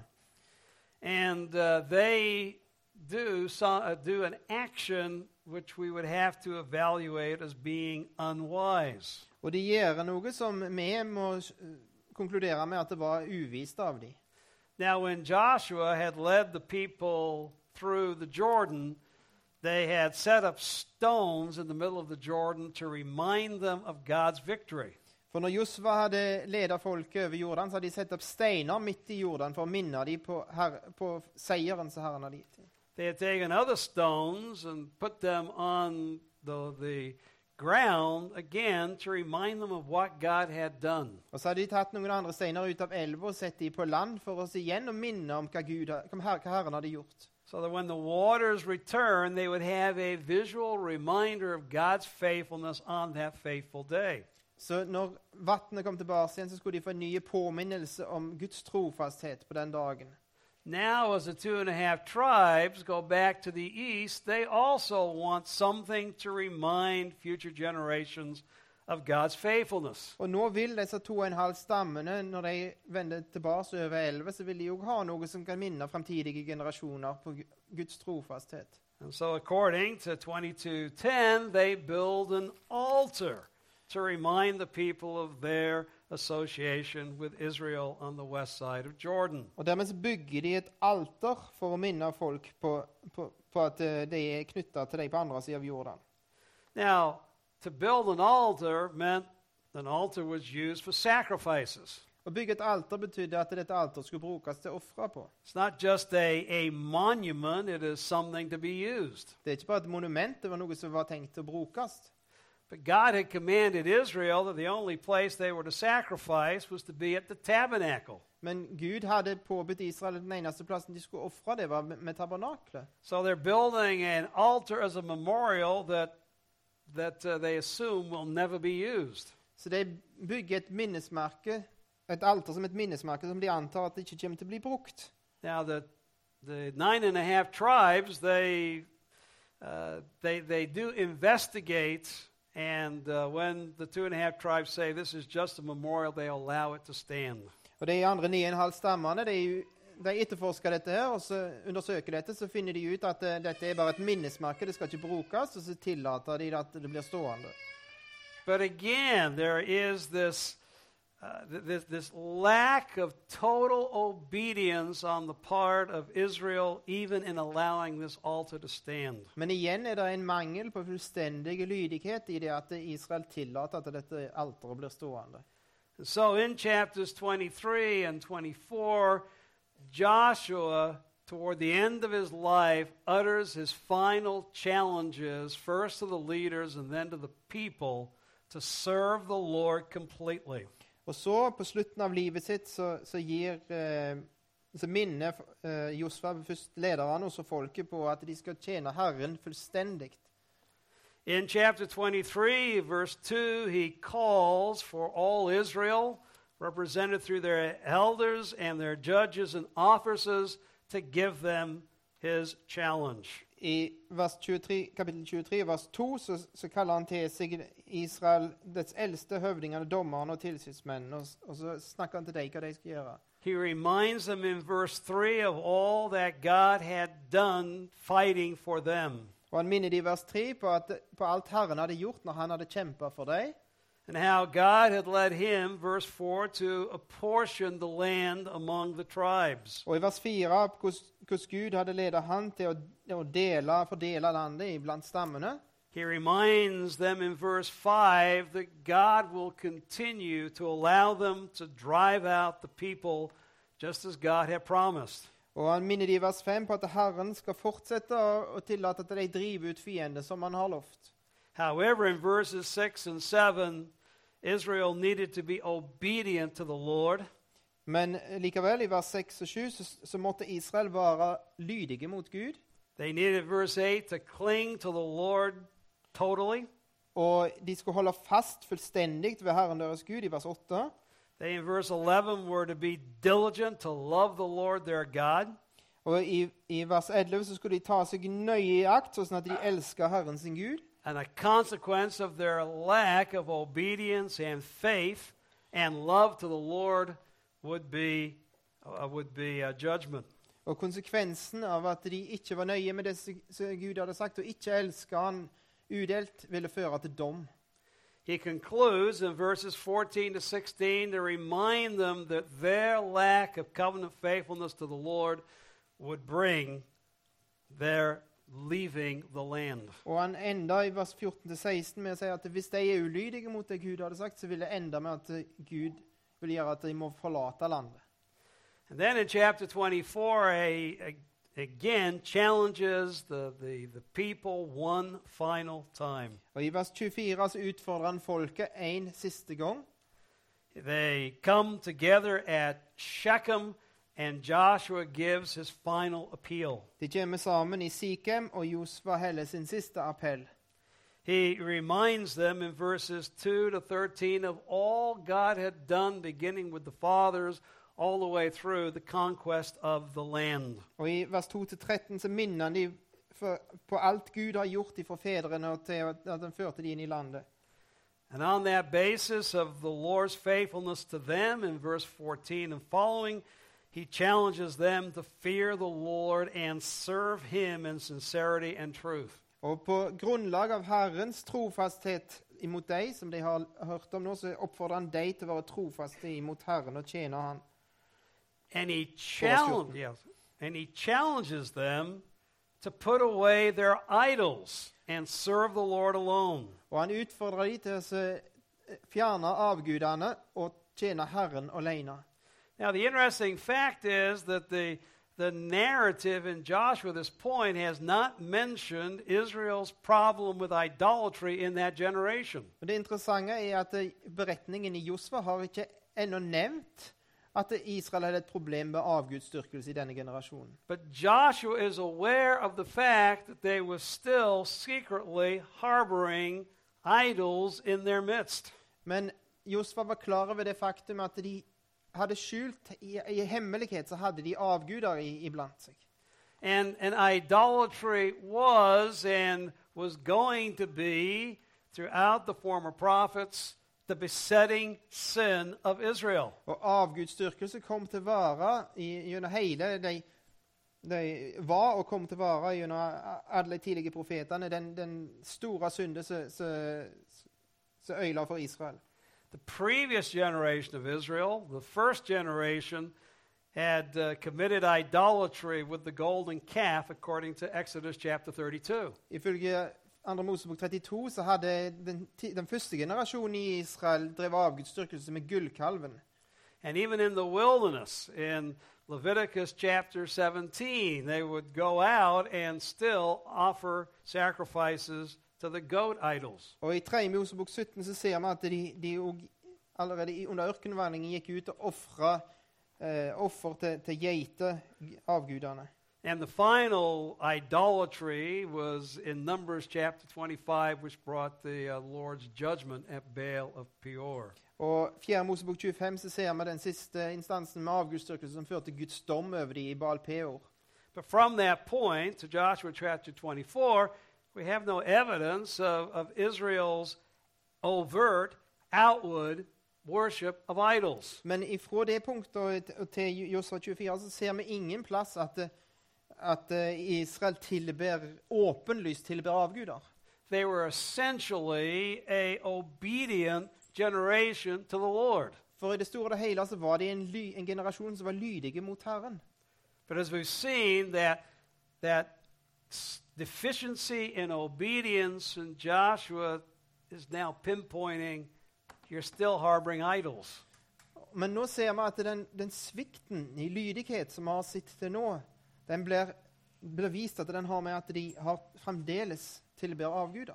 And uh, they do, so, uh, do an action which we would have to evaluate as being unwise. Og de gjør noe som vi må eh, konkludere med at det var uvist av dem. Now, when Joshua had led the people through the Jordan, they had set up stones in the middle of the Jordan to remind them of God's victory. For når Josva hadde ledet folket over Jordan, så hadde de sett opp steiner midt i Jordan for å minne dem på, her, på seieren som Herren hadde gitt dem. They had taken other stones and put them on the, the ground again to remind them of what God had done. Og så hadde de tatt noen andre steiner ut av elva og sett dem på land for oss igjen og minne om hva, Gud, hva Her- hva Herren hadde gjort. So that when the waters returned, they would have a visual reminder of God's faithfulness on that faithful day. Så når vattnet kom tilbake igjen, så skulle de få en ny påminnelse om Guds trofasthet på den dagen. Now, as the two and a half tribes go back to the east, they also want something to remind future generations of God's faithfulness. Og nå vil disse to og en halv stammene, når de vender tilbake over elva, så vil de jo ha noe som kan minne fremtidige generasjoner på Guds trofasthet. And so according to twenty-two ten, they build an altar to remind the people of their association with Israel on the west side of Jordan. Og dermed så bygger de et alter for å minne folk på, på, på at de er knyttet til de på andre siden av Jordan. Now, to build an altar meant an altar was used for sacrifices. Å bygge et alter betydde at dette alter skulle brukes til å ofre på. It's not just a, a monument, it is something to be used. Det er ikke bare et monument, det var noe som var tenkt til å brukes. But God had commanded Israel that the only place they were to sacrifice was to be at the tabernacle. Men Gud hadde påbudt Israel at den eneste plassen de skulle ofre, det var med tabernaklet. So they're building an altar as a memorial that, that uh, they assume will never be used. Så de bygger et minnesmerke, et alter som et minnesmerke som de antar at det ikke kommer til å bli brukt. Now the, the nine and a half tribes, they, uh, they, they do investigate. And uh, when the two and a half tribes say this is just a memorial, they allow it to stand. Og de andre ni og en halv stammene, de, de etterforsker dette her, og så undersøker dette, så finner de ut at uh, dette er bare et minnesmerke, det skal ikke brukes, og så tillater de at det blir stående. But again, there is this, uh, this, this lack of total obedience on the part of Israel, even in allowing this altar to stand. Men igjen er det en mangel på fullstendig lydighet i det at Israel tillater at dette alteret blir stående. And so in chapters twenty-three and twenty-four, Joshua, toward the end of his life, utters his final challenges, first to the leaders and then to the people, to serve the Lord completely. Og så på slutten av livet sitt så, så gir eh, så minner eh, Josva først lederne og så folket på at de skal tjene Herren fullstendig. In chapter twenty-three, verse two, he calls for all Israel, represented through their elders and their judges and officers, to give them his challenge. I vers tjuetre, kapittel tjuetre, vers to, så, så kaller han til seg Israel, dets eldste høvdingene, dommerne og tilsynsmennene, og, og så snakker han til dem hva de skal gjøre. He reminds them in verse three of all that God had done fighting for them. Og han minner de i vers tre på, at, på alt Herren hadde gjort når han hadde kjempet for dem. And how God had led him, verse four, to apportion the land among the tribes. Og i vers fire, hvordan Gud hadde ledet han til å, å dele, fordele landet blant stammene. He reminds them in verse five that God will continue to allow them to drive out the people just as God had promised. Og han minner de i vers fem på at Herren skal fortsette å, å tillate at de driver ut fiender som han har lovt. However, in verses six and seven, Israel needed to be obedient to the Lord. Men likevel, i vers seks og sju, så, så måtte Israel være lydige mot Gud. They needed, verse eight, to cling to the Lord totally. Og de skulle holde fast fullstendig ved Herren deres Gud, i vers åtte. They, in verse eleven, were to be diligent to love the Lord their God. Og i, i vers elleve så skulle de ta seg nøye i akt, sånn at de elsker Herren sin Gud. And a consequence of their lack of obedience and faith and love to the Lord would be, uh, would be uh, judgment. Og konsekvensen av at de ikke var nøye med det som Gud hadde sagt, og ikke elsket han udelt, ville føre til dom. He concludes in verses fourteen to sixteen to remind them that their lack of covenant faithfulness to the Lord would bring their leaving the land. Og han enda i vers fjorten til seksten med å si at hvis de er ulydige mot det Gud hadde sagt, så vil det enda med at Gud vil gjøre at de må forlate landet. And then in chapter twenty-four, a, a, again challenges the, the, the people one final time. Og i vers tjuefire så utfordrer han folket en siste gang. They come together at Shechem, and Joshua gives his final appeal. De kommer sammen i Sikhem, og Josva heller sin siste appell. He reminds them in verses two to thirteen of all God had done, beginning with the fathers, all the way through the conquest of the land. Og i vers to til tretten så minner han de for, på alt Gud har gjort de for fedrene, og til at han førte de inn i landet. And on that basis of the Lord's faithfulness to them, in verse fourteen and following, he challenges them to fear the Lord and serve him in sincerity and truth. Og på grunnlag av Herrens trofasthet imot deg, som de har hørt om nå, så oppfordrer han deg til å være trofaste imot Herren og tjene han. And he, challenge, yes, and he challenges them to put away their idols and serve the Lord alone. Og han utfordrer dem til å fjerne avgudene og tjene Herren alene. Now, the interesting fact is that the, the narrative in Joshua at this point has not mentioned Israel's problem with idolatry in that generation. Men det interessante er at beretningen i Josva har ikke ennå nevnt at Israel hadde et problem med avgudsdyrkelse i denne generasjonen. But Joshua is aware of the fact that they were still secretly harboring idols in their midst. Men Josva var klar over det faktum at de hadde skjult, i, i hemmelighet så hadde de avguder i, iblant seg. And, and idolatry was and was going to be, throughout the former prophets, the besetting sin of Israel. Og avgudsdyrkelse kom til å være i- gjennom hele de, de var og kom til å være gjennom alle tidlige profetene den, den store synde som øyla for Israel. The previous generation of Israel, the first generation, had uh, committed idolatry with the golden calf, according to Exodus chapter thirty-two. Ifølge andre Mosebok trettito så hadde den, ti- den første generasjonen i Israel drevet avgudsdyrkelse med gullkalven. And even in the wilderness, in Leviticus chapter seventeen, they would go out and still offer sacrifices to the goat idols. Og i tredje Mosebok sytten så ser vi at de, de og, allerede i- under ørkenvandringen gikk ut og offra eh, offer til, til geite, avgudene. And the final idolatry was in Numbers chapter twenty-five, which brought the uh, Lord's judgment at Baal of Peor. Og fjerde Mosebok tjuefem så ser vi den siste instansen med avgudsdyrkelse som førte Guds dom over de i Baal Peor. But from that point to Joshua chapter twenty-four, we have no evidence of, of Israel's overt, outward worship of idols. Men ifra det punktet og til- og til Josva tjuefire så ser vi ingen plass at, at eh, Israel tilber, åpenlyst tilber avguder. They were essentially a obedient generation to the Lord. For i det store og det hele så var det en, ly, en generasjon som var lydige mot Herren. But as we've seen, that, that s- deficiency in obedience in Joshua is now pinpointing you're still harboring idols. Men nå ser vi at den, den svikten i lydighet som vi har sett til nå, den blir, blir vist at den har med at de har fremdeles tilber avguder.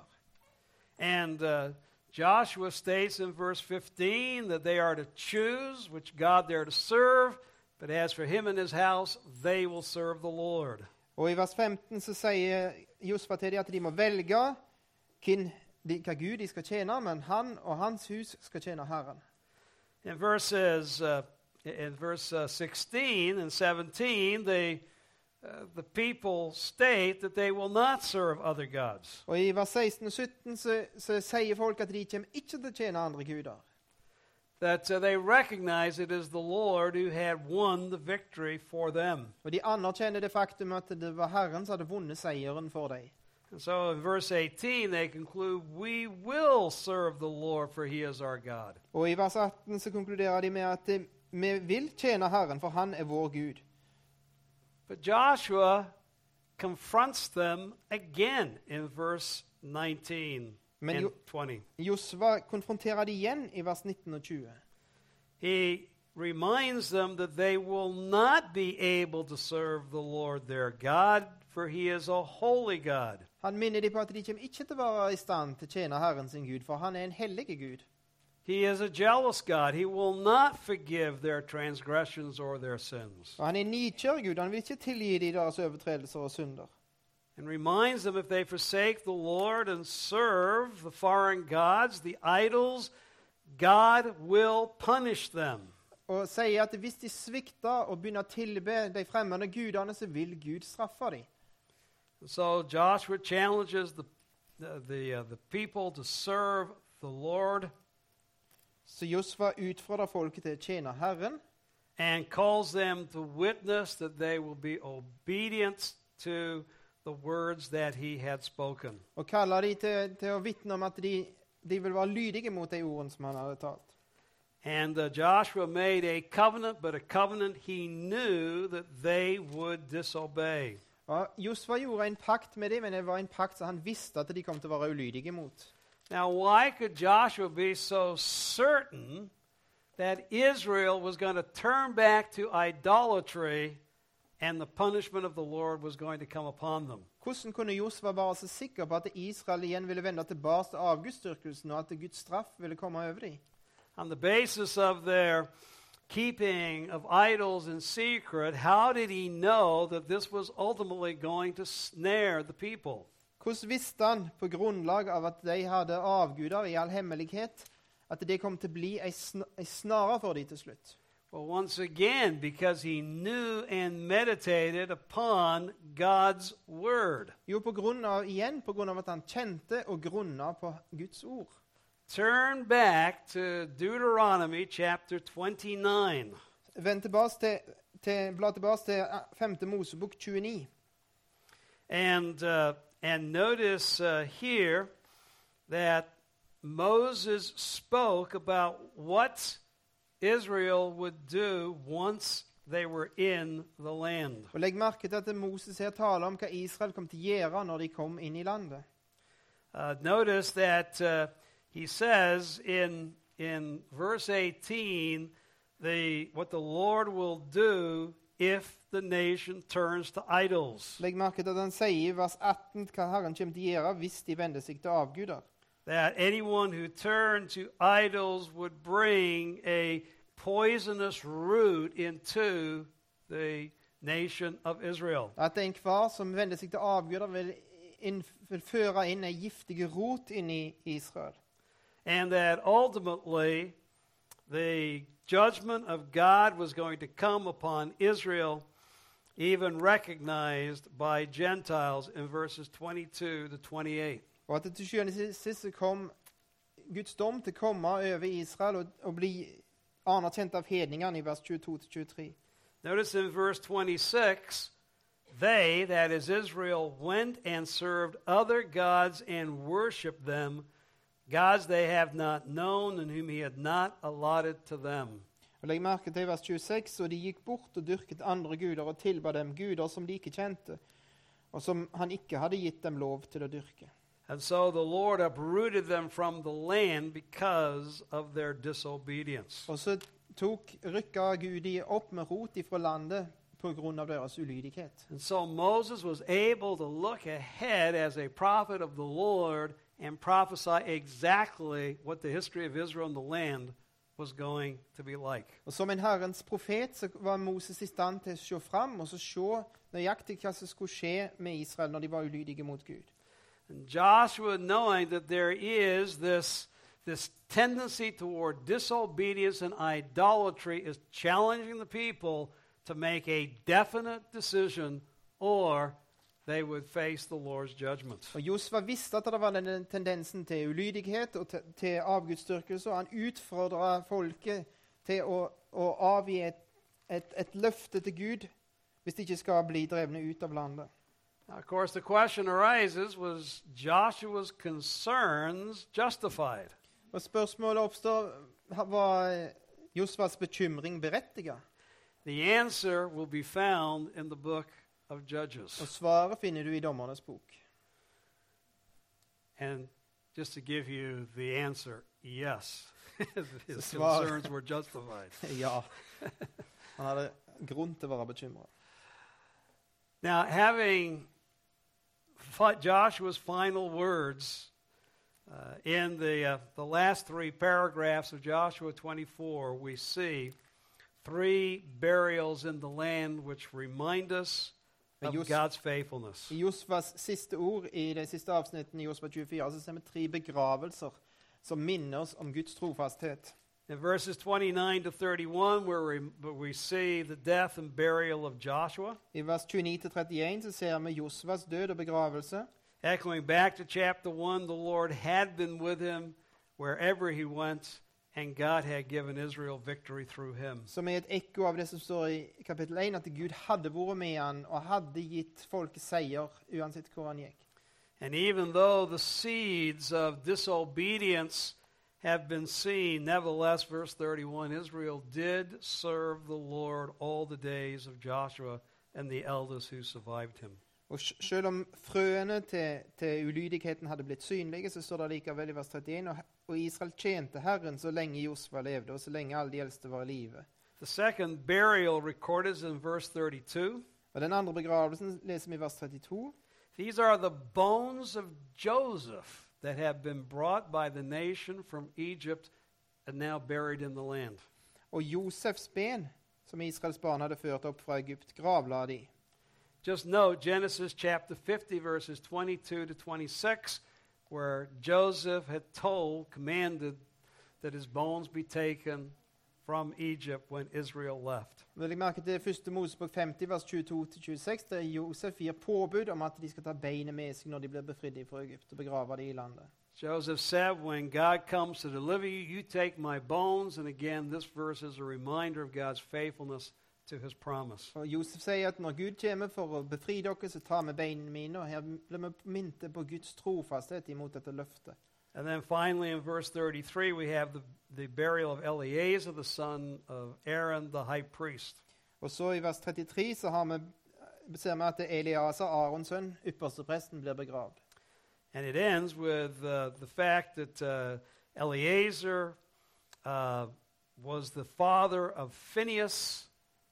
And uh, Joshua states in verse fifteen that they are to choose which God they are to serve, but as for him and his house, they will serve the Lord. Og i vers femten så sier Josva til dem at de må velge hvem de, hva Gud de skal tjene, men han og hans hus skal tjene Herren. In verses uh, in verse uh, sixteen and seventeen, they uh, the people state that they will not serve other gods. Og i vers seksten og sytten så, så sier folk at de kommer ikke til å tjene andre guder. That uh, they recognize it is the Lord who had won the victory for them. Og de anerkjenner det faktum at det var Herren som hadde vunnet seieren for dem. And so in verse eighteen, they conclude, we will serve the Lord, for he is our God. Og i vers atten så konkluderer de med at eh, vi vil tjene Herren, for han er vår Gud. But Joshua confronts them again in verse nineteen Men and jo- twenty. Josva konfronterer de igjen i vers nitten og tjue. He reminds them that they will not be able to serve the Lord their God, for he is a holy God. Han minner de på at de kommer ikke til å være i stand til å tjene Herren sin Gud, for han er en hellig Gud. He is a jealous God. He will not forgive their transgressions or their sins. Og han er nidkjær Gud, han vil ikke tilgi de deres overtredelser og synder. And reminds them if they forsake the Lord and serve the foreign gods, the idols, God will punish them. Og sier at hvis de svikter og begynner å tilbe de fremmede gudene, så vil Gud straffe dem. So Joshua challenges the, the, the, uh, the people to serve the Lord Så Josva utfordrer folket til å tjene Herren, and calls them to witness that they will be obedient to the words that he had spoken. og kaller de til, til å vitne om at de, de vil være lydige mot de ordene som han hadde talt. And uh, Joshua made a covenant, but a covenant he knew that they would disobey. Og Josva gjorde en pakt med dem, men det var en pakt som han visste at de kom til å være ulydige mot. Now, why could Joshua be so certain that Israel was going to turn back to idolatry and the punishment of the Lord was going to come upon them? Hvordan kunne Josva være så sikker på at Israel igjen ville vende tilbake til avgudsdyrkelsen, og at Guds straff ville komme over dem? On the basis of their keeping of idols in secret, how did he know that this was ultimately going to snare the people? Hvordan visste han på grunnlag av at de hadde avguder i all hemmelighet, at det kom til å bli ei sn snare for dem til slutt? Well, once again, because he knew and meditated upon God's word. Jo, på grunn av, igjen på grunn av at han kjente og grunna på Guds ord. Turn back to Deuteronomy chapter twenty-nine. Vend tilbake til, til, bla tilbake til femte Mosebok tjueni. And, uh, and notice uh, here that Moses spoke about what Israel would do once they were in the land. Og legg merke til at Moses her taler om hva Israel kom til å gjøre når de kom inn i landet. Uh, notice that uh, he says in, in verse eighteen the, what the Lord will do if the nation turns to idols. Legg merke til at han sier i vers atten hva Herren kommer til å gjøre hvis de vender seg til avguder. That anyone who turned to idols would bring a poisonous root into the nation of Israel. At enhver som vender seg til avguder, vil, inn, vil føre inn en giftig rot inn i Israel. And that ultimately the judgment of God was going to come upon Israel, even recognized by Gentiles in verses twenty-two to twenty-eight. Og at det til sjuende og sist kom Guds dom til å komme over Israel og, og bli anerkjent av hedningene i vers tjueto til tjuetre. Notice in verse twenty-six, they, that is Israel, went and served other gods and worshipped them, gods they have not known and whom he had not allotted to them. Og legg merke til vers tjueseks, og de gikk bort og dyrket andre guder og tilba dem guder som de ikke kjente, og som han ikke hadde gitt dem lov til å dyrke. And so the Lord uprooted them from the land because of their disobedience. Og så tok rykka Gud de opp med rot ifra landet på grunn av deres ulydighet. And so Moses was able to look ahead as a prophet of the Lord and prophesy exactly what the history of Israel and the land was going to be like. Og som en Herrens profet så var Moses i stand til å se fram og så se nøyaktig hva som skulle skje med Israel når de var ulydige mot Gud. And Joshua, knowing that there is this, this tendency toward disobedience and idolatry, is challenging the people to make a definite decision or they would face the Lord's judgment. Og Josva visste at det var den tendensen til ulydighet og til, til avgudsdyrkelse, og han utfordret folket til å, å avgi et, et, et løfte til Gud hvis de ikke skal bli drevne ut av landet. Now, of course, the question arises, was Joshua's concerns justified? Og spørsmålet oppstår, var Josvas bekymring berettiget? The answer will be found in the book of Judges. Og svaret finner du i Dommernes bok. And just to give you the answer, yes, his Svar. concerns were justified. Ja, han hadde grunn til å være bekymret. Now, having fi- Joshua's final words uh, in the, uh, the last three paragraphs of Joshua twenty-four, we see three burials in the land which remind us of Jos- God's faithfulness. I Josvas siste ord i de siste avsnittene i Josva tjuefire så ser vi tre begravelser som minner oss om Guds trofasthet. In verses twenty-nine to thirty-one, where we, where we see the death and burial of Joshua, I vers tjueni til trettien så ser vi Josvas død og begravelse. echoing back to chapter one, the Lord had been with him wherever he went, and God had given Israel victory through him. Som er et ekko av det som står i kapittel én, at Gud hadde vært med han og hadde gitt folket seier uansett hvor han gikk. And even though the seeds of disobedience have been seen, nevertheless, verse thirty-one, Israel did serve the Lord all the days of Joshua and the elders who survived him. Og sj- selv om frøene til, til ulydigheten hadde blitt synlige, så står det likevel i vers trettien, og, og Israel tjente Herren så lenge Josva levde, og så lenge alle de eldste var i live. The second burial recorded is in verse thirty-two. Og den andre begravelsen leser vi i vers trettito. These are the bones of Joseph that have been brought by the nation from Egypt and now buried in the land. Og Josefs ben, som Israels barn hadde ført opp fra Egypt, gravla de. Just note Genesis chapter fifty, verses twenty-two to twenty-six, where Joseph had told, commanded that his bones be taken from Egypt when Israel left. Legg merke til første Mosebok femti, vers tjueto til tjueseks, der Josef gir påbud om at de skal ta beinet med seg når de blir befridd fra Egypt, og begrave det i landet. Joseph said, when God comes to deliver you, you take my bones. And again, this verse is a reminder of God's faithfulness to his promise. Og Josef sier at når Gud kommer for å befri dere, så tar vi beina mine, og her blir vi mynte på Guds trofasthet imot dette løftet. And then finally in verse thirty-three, we have the, the burial of Eleazar, the son of Aaron, the high priest. Og så i vers trettitre så har vi, ser vi at Eliasa, Arons sønn, ypperstepresten, blir begravd. And it ends with uh, the fact that uh, Eleazar uh, was the father of Phinehas,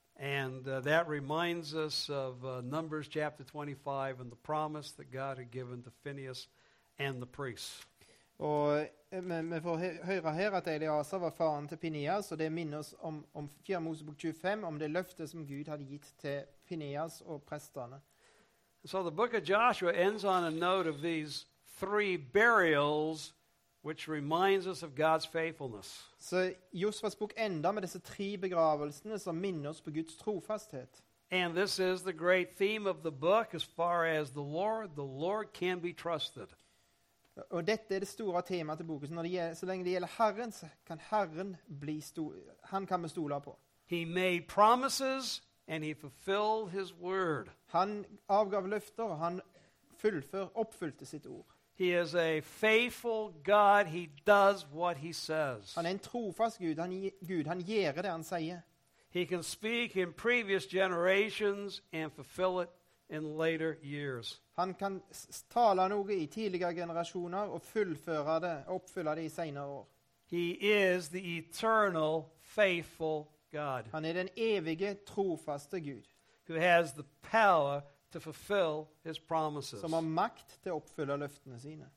and uh, that reminds us of uh, Numbers chapter twenty-five and the promise that God had given to Phinehas and the priests. Og eh, vi, vi får hø høre her at Eliasa var faren til Pineas, og det minner oss om, om fjerde Mosebok tjuefem, om det løftet som Gud hadde gitt til Pineas og prestene. So the book of Joshua ends on a note of these three burials, which reminds us of God's faithfulness. Så Josvas bok ender med disse tre begravelsene som minner oss på Guds trofasthet. And this is the great theme of the book as far as the Lord, the Lord can be trusted. Og dette er det store temaet til boken. Så, når det gjelder, så lenge det gjelder Herren, så kan Herren bli sto, han kan vi stole på. He made promises and he fulfilled his word. Han avgav løfter, og han fullfør, oppfylte sitt ord. He is a faithful God. He does what he says. Han er en trofast Gud. Han, Gud, han gjør det han sier. He can speak in previous generations and fulfill it in later years. Han kan s- tale noe i tidligere generasjoner og fullføre det, oppfylle det i senere år. He is the eternal, faithful God Han er den evige, trofaste Gud, who has the power to fulfill his promises. som har makt til å oppfylle løftene sine.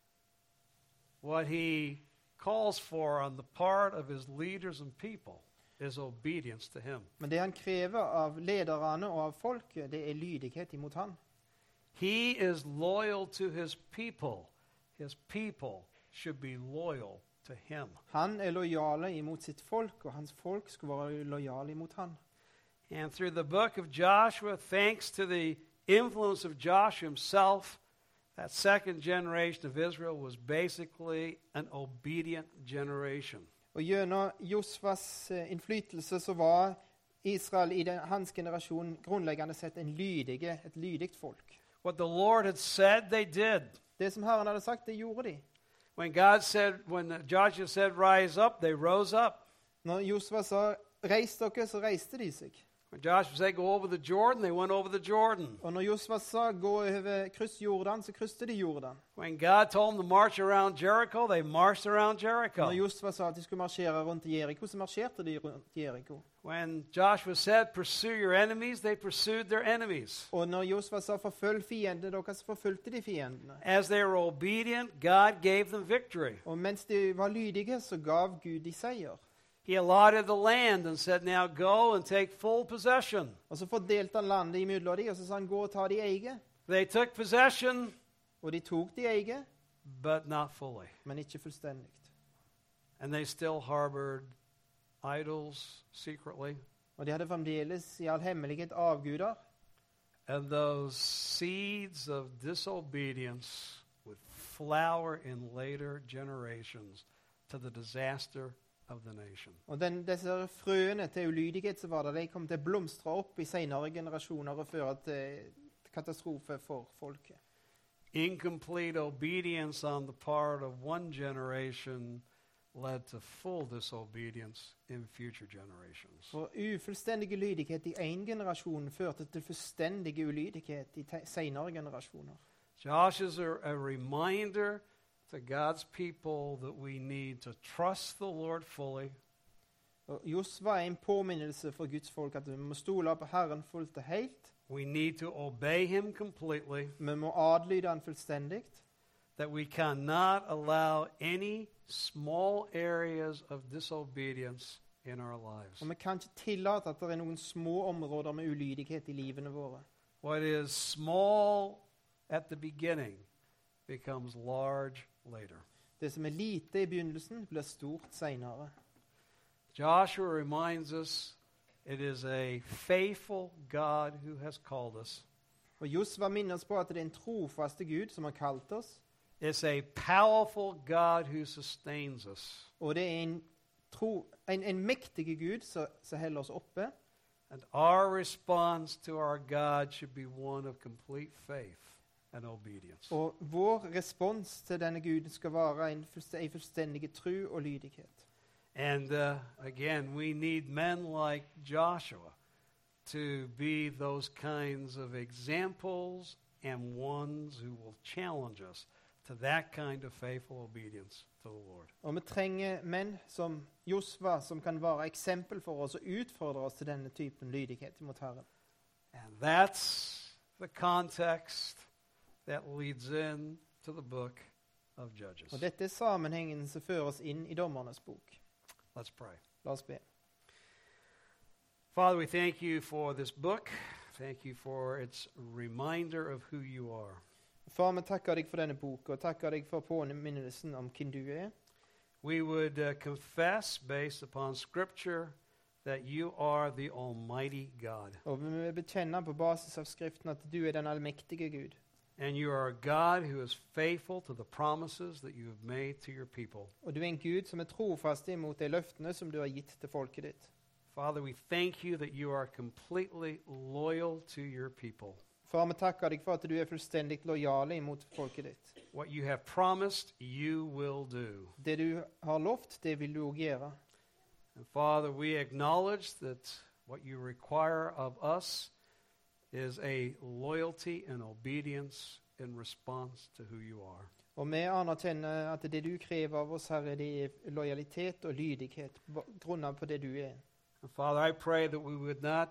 What he calls for on the part of his leaders and people is obedience to him. Men det han krever av lederne og av folket, det er lydighet imot han. He is loyal to his people. His people should be loyal to him. Han er lojale imot sitt folk, og hans folk skulle være lojale imot han. And through the book of Joshua, thanks to the influence of Joshua himself, that second generation of Israel was basically an obedient generation. Og gjennom Josvas eh, innflytelse så var Israel i den, hans generasjon grunnleggende sett en lydige, et lydigt folk. What the Lord had said, they did. Det som Herren hadde sagt, det gjorde de. When God said, when Joshua said, rise up, they rose up. Når Josva sa, reis dere, så reiste de seg. When Joshua said, go over the Jordan, they went over the Jordan. Og når Josva sa, gå over kryss Jordan, så krysste de Jordan. When God told them to march around Jericho, they marched around Jericho. Når Josva sa at de skulle marsjere rundt Jericho, så marsjerte de rundt Jericho. When Joshua said, pursue your enemies, they pursued their enemies. Og når Josva sa, forfølg fiendene deres, så forfølgte de fiendene. As they were obedient, God gave them victory. Og mens de var lydige, så gav Gud de seier. He allotted the land and said, now go and take full possession. Og så fordelte han landet imellom de, og så sa han, gå og ta de eige. They took possession, Og de tok de eige, but not fully. men ikke fullstendig. And they still harbored idols secretly. Og de hadde fremdeles i all hemmelighet avguder. And those seeds of disobedience would flower in later generations to the disaster of the nation. Og den, disse frøene til ulydighet som var der, de kom til å blomstre opp i senere generasjoner og føre til katastrofe for folket. Incomplete obedience on the part of one generation led to full disobedience in future generations. For ufullstendig lydighet i en generasjon førte til fullstendig ulydighet i te- senere generasjoner. Josh is a, a reminder to God's people that we need to trust the Lord fully, Og Josva er en påminnelse for Guds folk at vi må stole på Herren fullt og helt. we need to obey Him completely, Vi må adlyde Han fullstendig. that we cannot allow any small areas of disobedience in our lives. Og vi kan ikke tillate at det er noen små områder med ulydighet i livene våre. What is small at the beginning becomes large later. Det som er lite i begynnelsen, blir stort senere. Joshua reminds us it is a faithful God who has called us. Og Josva minner oss på at det er en trofaste Gud som har kalt oss. It's a powerful God who sustains us. Og det er en, tro, en, en mektig Gud som, som holder oss oppe. And our response to our God should be one of complete faith and obedience. Og vår respons til denne Guden skal være en, fullst- en fullstendig tro og lydighet. And uh, again, we need men like Joshua to be those kinds of examples and ones who will challenge us to that kind of faithful obedience to the Lord. Og vi trenger menn som Josva, som kan være eksempel for oss og utfordre oss til denne typen lydighet mot Herren. And that's the context that leads in to the book of Judges. Og dette er sammenhengen som fører oss inn i Dommernes bok. Let's pray. La oss be. Father, we thank you for this book. Thank you for its reminder of who you are. Far, vi takker deg for denne boka, og takker deg for påminnelsen om hvem du er. We would uh, confess, based upon Scripture, that you are the Almighty God. Og vi vil bekjenne på basis av Skriften at du er den allmektige Gud. And you are a God who is faithful to the promises that you have made to your people. Og du er en Gud som er trofast imot de løftene som du har gitt til folket ditt. Father, we thank you that you are completely loyal to your people. Far, vi takker deg for at du er fullstendig lojale imot folket ditt. What you have promised, you will do. Det du har lovt, det vil du også gjøre. And Father, we acknowledge that what you require of us is a loyalty and obedience in response to who you are. Og vi anerkjenner at det du krever av oss, Herre, det er lojalitet og lydighet, grunnet på det du er. And Father, I pray that we would not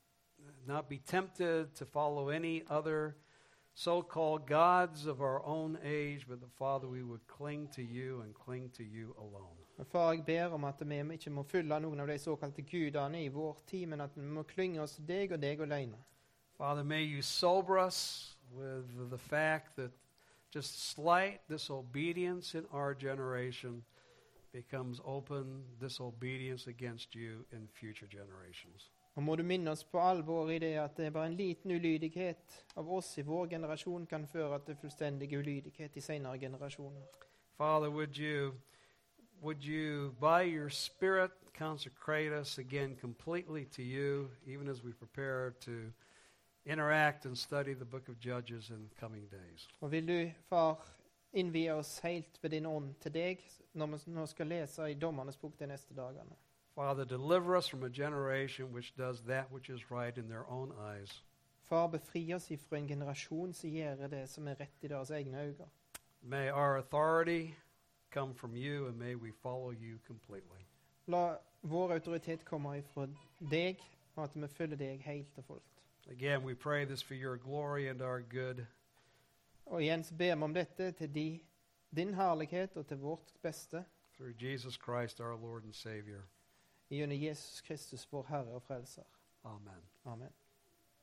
not be tempted to follow any other so-called gods of our own age, but that, Father, we would cling to you and cling to you alone. Men Far, jeg ber om at vi ikke må følge noen av de såkalte gudene i vår tid, men at vi må klynge oss til deg og deg alene. Father, may you sober us with the fact that just slight disobedience in our generation becomes open disobedience against you in future generations. Og må du minne oss på alvor i det at det er bare en liten ulydighet av oss i vår generasjon kan føre til fullstendig ulydighet i senere generasjoner. Father, would you, would you, by your Spirit, consecrate us again completely to you, even as we prepare to interact and study the book of Judges in coming days. Og vil du, Far, innvie oss helt ved din ånd til deg, når vi nå skal lese i Dommernes bok de neste dagene. Father, deliver us from a generation which does that which is right in their own eyes. Far, befri oss ifra en generasjon som gjør det som er rett i deres egne øyne. May our authority come from you, and may we follow you completely. La vår autoritet komme ifra deg, og at vi følger deg helt og fullt. Again, we pray this for your glory and our good. Og igjen så ber vi om dette til di, din herlighet og til vårt beste, Through Jesus Christ, our Lord and Savior. gjennom Jesus Kristus, vår Herre og Frelser. Amen. Amen.